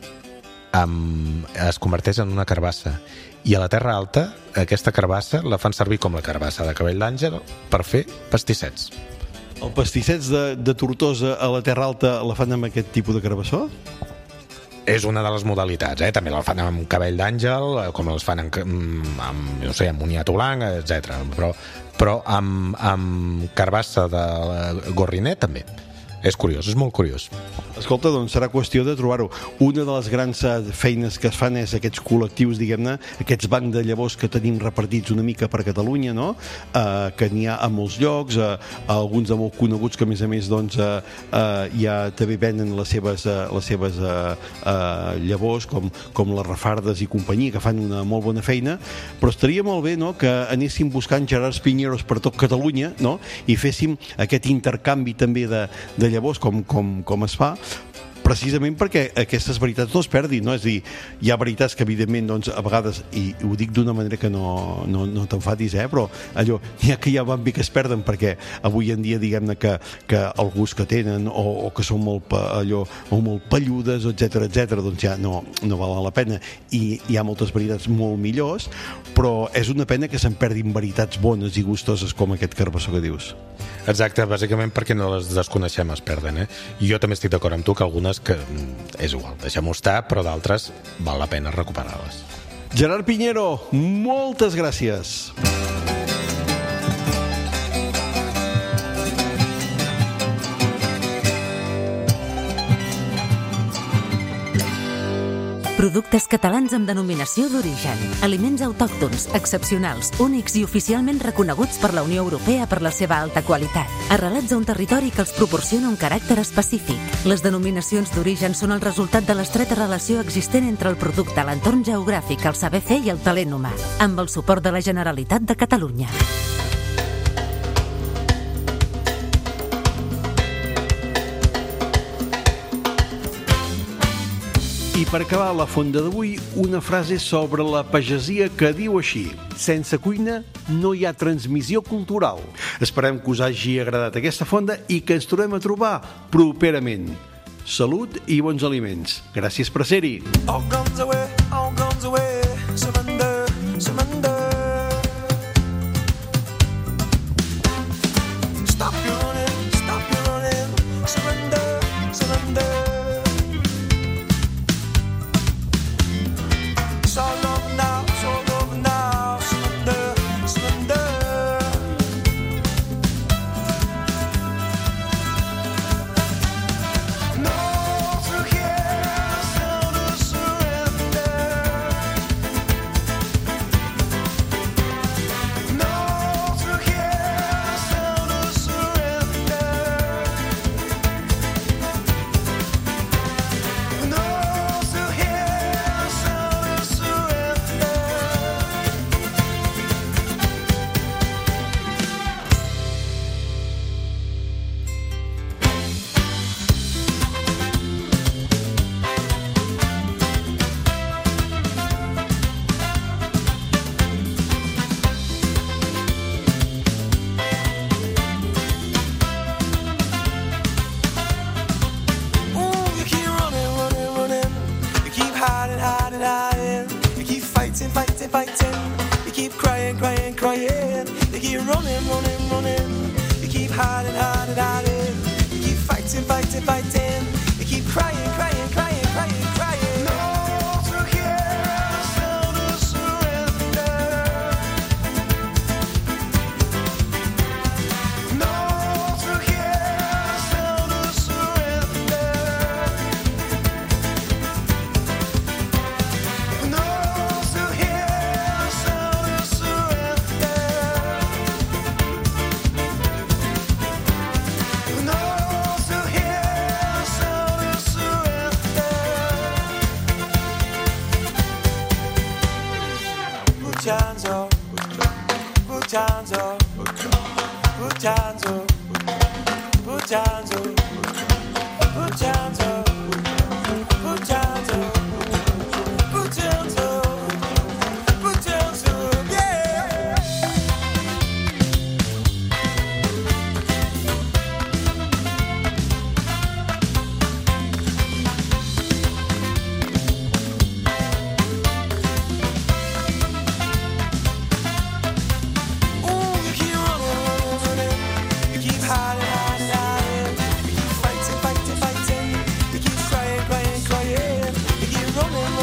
es converteix en una carbassa. I a la Terra Alta aquesta carbassa la fan servir com la carbassa de cabell d'àngel per fer pastissets.
El pastissets de Tortosa a la Terra Alta la fan amb aquest tipus de carbassó?
És una de les modalitats, també la fan amb cabell d'àngel, com les fan amb moniato blanc, etc. Però amb carbassa de gorriner també. És curiós, és molt curiós.
Escolta, doncs serà qüestió de trobar-ho. Una de les grans feines que es fan és aquests col·lectius, diguem-ne, aquests bancs de llavors que tenim repartits una mica per Catalunya, no? Que n'hi ha a molts llocs, alguns de molt coneguts que a més doncs, ja també venen les seves llavors, com les Rafardes i companyia, que fan una molt bona feina, però estaria molt bé, no?, que anéssim buscant Gerards Pinyeros per tot Catalunya, no?, i féssim aquest intercanvi també de llavors com es fa, precisament perquè aquestes veritats no es perdin, no? És a dir, hi ha veritats que evidentment doncs, a vegades, i ho dic d'una manera que no t'enfadis, però allò, n'hi ha que ja van bé que es perden perquè avui en dia diguem-ne que el gust que tenen o que són molt pelludes, etc, doncs ja no val la pena, i hi ha moltes veritats molt millors, però és una pena que se'n perdin veritats bones i gustoses com aquest carbassó que dius.
Exacte, bàsicament perquè no les desconeixem, es perden, Jo també estic d'acord amb tu que algunes que és igual, deixem-ho estar, però d'altres val la pena recuperar-les.
Gerard Piñero, moltes gràcies.
Productes catalans amb denominació d'origen. Aliments autòctons, excepcionals, únics i oficialment reconeguts per la Unió Europea per la seva alta qualitat. Arrelats a un territori que els proporciona un caràcter específic. Les denominacions d'origen són el resultat de l'estreta relació existent entre el producte, l'entorn geogràfic, el saber fer i el talent humà. Amb el suport de la Generalitat de Catalunya.
I per acabar la fonda d'avui, una frase sobre la pagesia que diu així: sense cuina no hi ha transmissió cultural. Esperem que us hagi agradat aquesta fonda i que ens tornem a trobar properament. Salut i bons aliments. Gràcies per ser-hi. All guns away, surrender, surrender. Stop your running, surrender, surrender. Fighting. You keep crying. You keep running. You keep hiding. You keep fighting. You keep crying. No, through here, still to surrender. No, through here, still to surrender. No. Running.